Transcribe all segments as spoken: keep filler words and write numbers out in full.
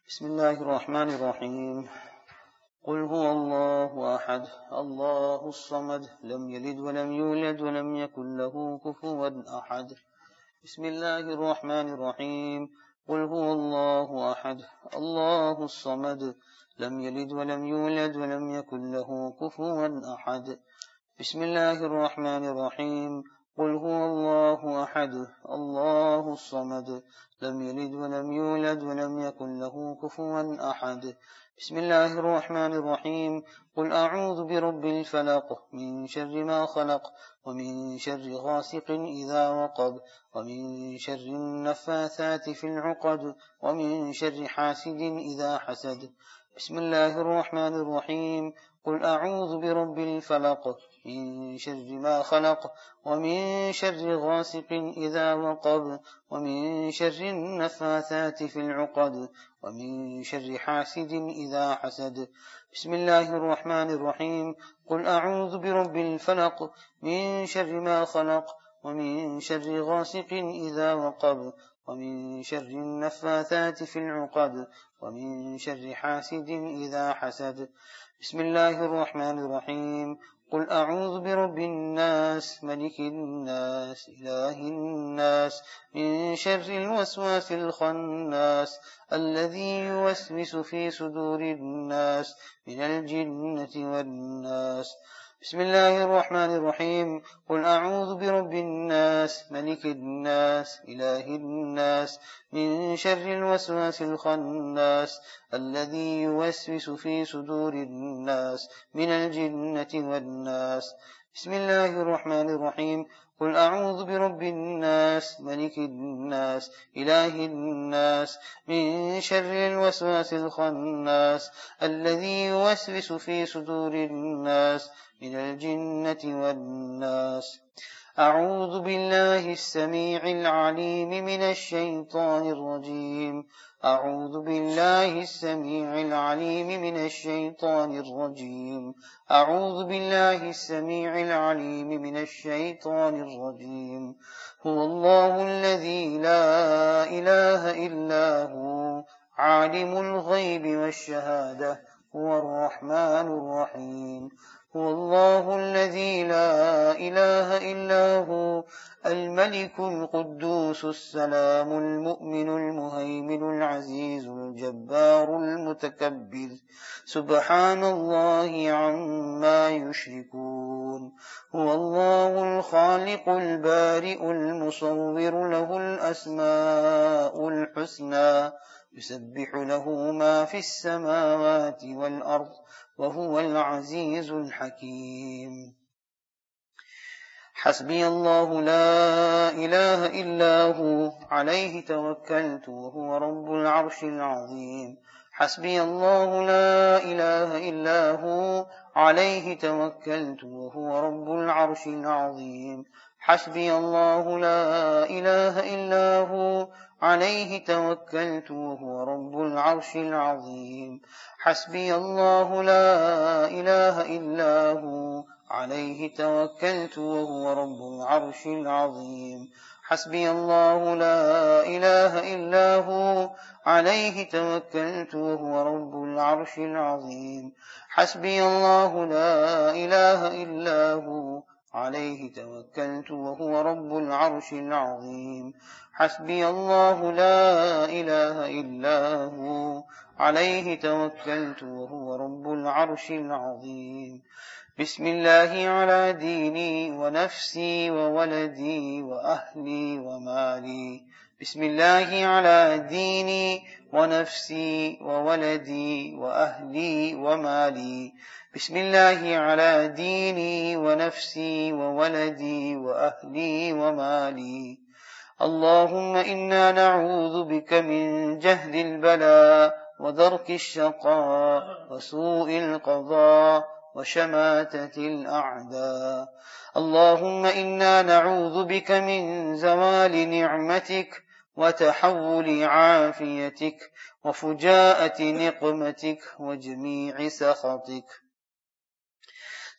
بسم الله الرحمن الرحيم. قل هو الله أحد الله الصمد لم يلد ولم يولد ولم يكن له كفوا أحد. بسم الله الرحمن الرحيم. قل هو الله أحد الله الصمد لم يلد ولم يولد ولم يكن له كفوا أحد. بسم الله الرحمن الرحيم. قل هو الله أحد الله الصمد لم يلد ولم يولد ولم يكن له كفوا أحد. بسم الله الرحمن الرحيم. قل أعوذ برب الفلق من شر ما خلق ومن شر غاسق إذا وقب ومن شر النفاثات في العقد ومن شر حاسد إذا حسد. بسم الله الرحمن الرحيم. قل أعوذ برب الفلق من شر ما خلق ومن شر غاسق إذا وقب ومن شر النفاثات في العقد ومن شر حاسد إذا حسد. بسم الله الرحمن الرحيم. قل أعوذ برب الفلق من شر ما خلق ومن شر غاسق إذا وقب ومن شر النفاثات في العقد ومن شر حاسد إذا حسد. بسم الله الرحمن الرحيم. قل أعوذ برب الناس ملك الناس إله الناس من شر الوسواس الخناس الذي يوسوس في صدور الناس من الجنة والناس. بسم الله الرحمن الرحيم. قل أعوذ برب الناس ملك الناس إله الناس من شر الوسواس الخناس الذي يوسوس في صدور الناس من الجنة والناس. بسم الله الرحمن الرحيم. قل أعوذ برب الناس ملك الناس إله الناس من شر الوسواس الخناس الذي يوسوس في صدور الناس من الجنة والناس. أعوذ بالله السميع العليم من الشيطان الرجيم. أعوذ بالله السميع العليم من الشيطان الرجيم. أعوذ بالله السميع العليم من الشيطان الرجيم. هو الله الذي لا إله إلا هو عالم الغيب والشهادة هو الرحمن الرحيم. هو الله الذي لا إله إلا هو الملك القدوس السلام المؤمن المهيمن العزيز الجبار المتكبر سبحان الله عما يشركون. هو الله الخالق البارئ المصور له الأسماء الحسنى يسبح له ما في السماوات والأرض وهو العزيز الحكيم. حسبي الله لا إله إلا هو عليه توكلت وهو رب العرش العظيم. حسبي الله لا إله إلا هو عليه توكلت وهو رب العرش العظيم. حسبي الله لا إله إلا هو عليه توكلت وهو رب العرش العظيم. حسبي الله لا إله إلا هو عليه توكلت وهو رب العرش العظيم. حسبي الله لا إله إلا هو عليه توكلت وهو رب العرش العظيم. حسبي الله لا إله إلا هو عليه توكلت وهو رب العرش العظيم. حسبي الله لا إله إلا هو عليه توكلت وهو رب العرش العظيم. بسم الله على ديني ونفسي وولدي وأهلي ومالي. بسم الله على ديني ونفسي وولدي وأهلي ومالي. بسم الله على ديني ونفسي وولدي وأهلي ومالي. اللهم إنا نعوذ بك من جهد البلاء ودرك الشقاء وسوء القضاء وشماتة الأعداء. اللهم إنا نعوذ بك من زوال نعمتك وتحول عافيتك وفجاءة نقمتك وجميع سخطك.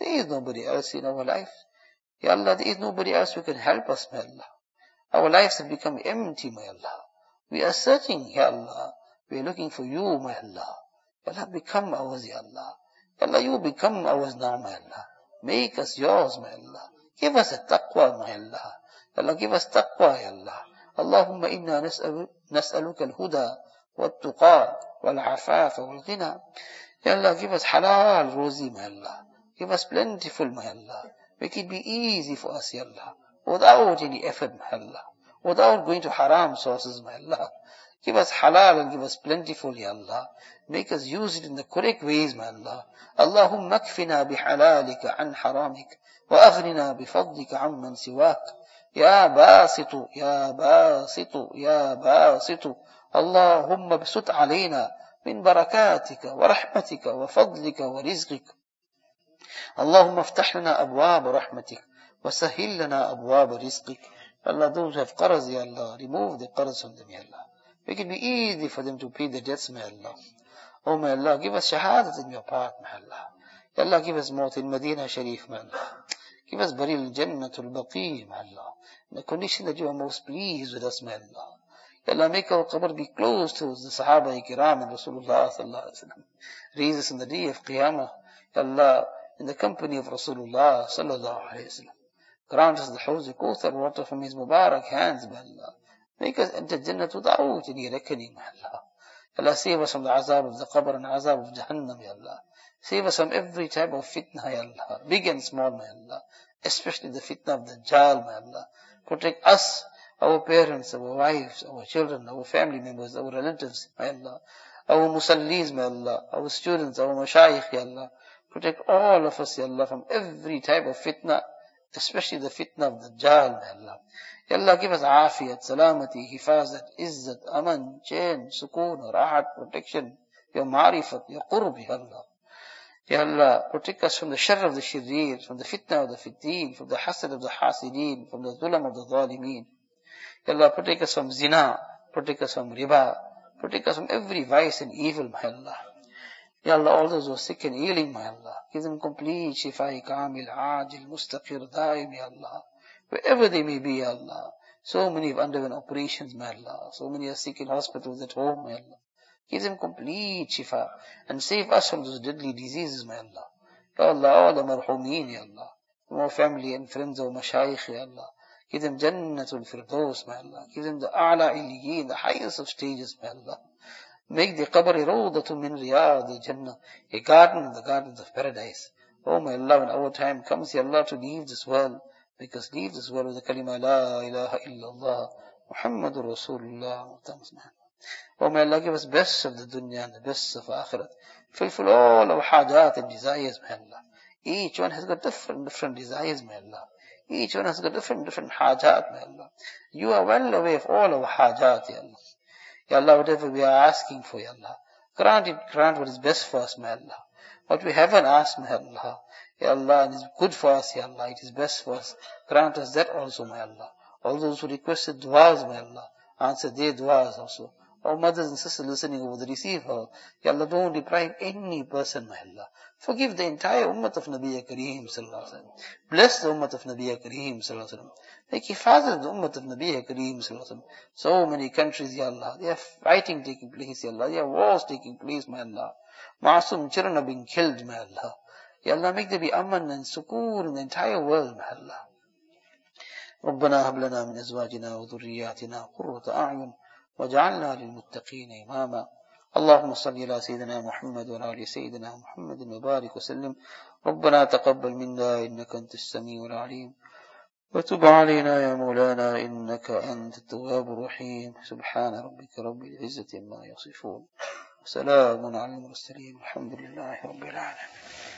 There is nobody else in our life. Ya Allah, there is nobody else who can help us, my Allah. Our lives have become empty, my Allah. We are searching, Ya Allah. We are looking for you, my Allah. Ya Allah, become ours, Ya Allah. Ya Allah, you become ours now, my Allah. Make us yours, my Allah. Give us a taqwa, my Allah. Ya Allah, give us taqwa, Ya Allah. Allahumma inna nas'alu, nas'aluka al-huda, wal-tuqa, wal-afafa, wal-ghina. Ya Allah, give us halal rozi, my Allah. Give us plentiful, my Allah. Make it be easy for us, Ya Allah. Without any effort, my Allah. Without going to haram sources, my Allah. Give us halal and give us plentiful, Ya Allah. Make us use it in the correct ways, my Allah. Allahumma kfina bihalalika an haramik. Wa aghnina bifadlika amman siwak. Ya basitu, ya basitu, ya basitu. Allahumma bsut alayna min barakatika wa rahmatika wa fadlika wa rizqika. Allahumma aftah lana abwab rahmatik. وَسَهِلْ لَنَا أَبْوَابَ رِزْقِكَ. Allah, those who have qarz, Ya Allah, remove the qarz from them, Ya Allah. Make it be easy for them to pay the debts, my Allah. Oh, my Allah, give us shahadat in your path, my Allah. Ya Allah, give us maut in Medina Sharif, my Allah. Give us burial in Jannatul Baqi, my Allah. In the condition that you are most pleased with us, my Allah. Ya Allah, make our qabr be close to the Sahaba Kiram and Rasulullah sallallahu alayhi wa sallam. Raise us in the day of Qiyamah, Ya Allah, in the company of Rasulullah sallallahu alayhi wa sallam. Grant us the Hawz Kawthar water from his Mubarak hands, my Allah. Make us enter Jannat without any reckoning, my Allah. Allah, save us from the azab of the qabr and azab of Jahannam, Ya Allah. Save us from every type of fitna, Ya Allah. Big and small, my Allah. Especially the fitna of the Dajjal, my Allah. Protect us, our parents, our wives, our children, our family members, our relatives, my Allah. Our musallis, my Allah. Our students, our mashayikh, Ya Allah. Protect all of us, Ya Allah, from every type of fitna, especially the fitna of the Dajjal, my Allah. Ya Allah, give us afiyat, salamati, hifazat, izzat, aman, chain, sukoon, rahat, protection, your marifat, your qurb, Ya Allah. Ya Allah, protect us from the sharr of the shirreer, from the fitna of the fitteen, from the hasad of the hasideen, from the zulam of the zalimeen. Ya Allah, protect us from zina, protect us from riba, protect us from every vice and evil, my Allah. Ya Allah, all those who are sick and ailing, my Allah, give them complete shifa, kamil, ajil, mustaqir, daim, Ya Allah. Wherever they may be, Ya Allah. So many have undergone operations, my Allah. So many are sick in hospitals at home, my Allah. Give them complete shifa and save us from those deadly diseases, my Allah. Ya Allah, all the marhumeen, Ya Allah. From our family and friends, our mashayikh, Ya Allah. Give them Jannatul Firdaus, my Allah. Give them the a'la illiyin, the highest of stages, my Allah. Make the qabr rawdatun min riyad al-Jannah, a garden in the gardens of paradise. Oh my Allah, when our time comes, Ya Allah, to leave this world, make us leave this world with the kalima La ilaha illallah Muhammadur Rasulullah. Oh my Allah, give us best of the dunya and the best of akhirat. Fulfill all our hajat and desires, my Allah. Each one has got different, different desires, my Allah. Each one has got different, different hajat, my Allah. You are well aware of all our hajat, Ya Allah. Ya Allah, whatever we are asking for, Ya Allah, grant it, grant what is best for us, my Allah. What we haven't asked, my Allah, Ya Allah, it is good for us, Ya Allah, it is best for us. Grant us that also, my Allah. All those who requested du'as, my Allah, answer their du'as also. Our mothers and sisters listening over the receiver, Ya Allah, don't deprive any person, my Allah. Forgive the entire ummah of Nabiya Kareem sallallahu alaihi wasallam. Bless the ummah of Nabiya Kareem sallallahu alaihi wasallam. Make hifazat of the ummah of Nabiya Kareem sallallahu alaihi wasallam. So many countries, Ya Allah, they are fighting taking place, Ya Allah. There are wars taking place, my Allah. Ma'asum children are being killed, my Allah. Ya Allah, make there be aman and sukoon in the entire world, my Allah. ربنا هب لنا من أزواجنا وذرياتنا قرة أعين وجعلنا للمتقين إماما. اللهم صل على سيدنا محمد وعلى آل سيدنا محمد وبارك وسلم. ربنا تقبل منا إنك أنت السميع العليم وتب علينا يا مولانا إنك أنت التواب الرحيم. سبحان ربك رب العزة عما يصفون وسلام على المرسلين والحمد لله رب العالمين.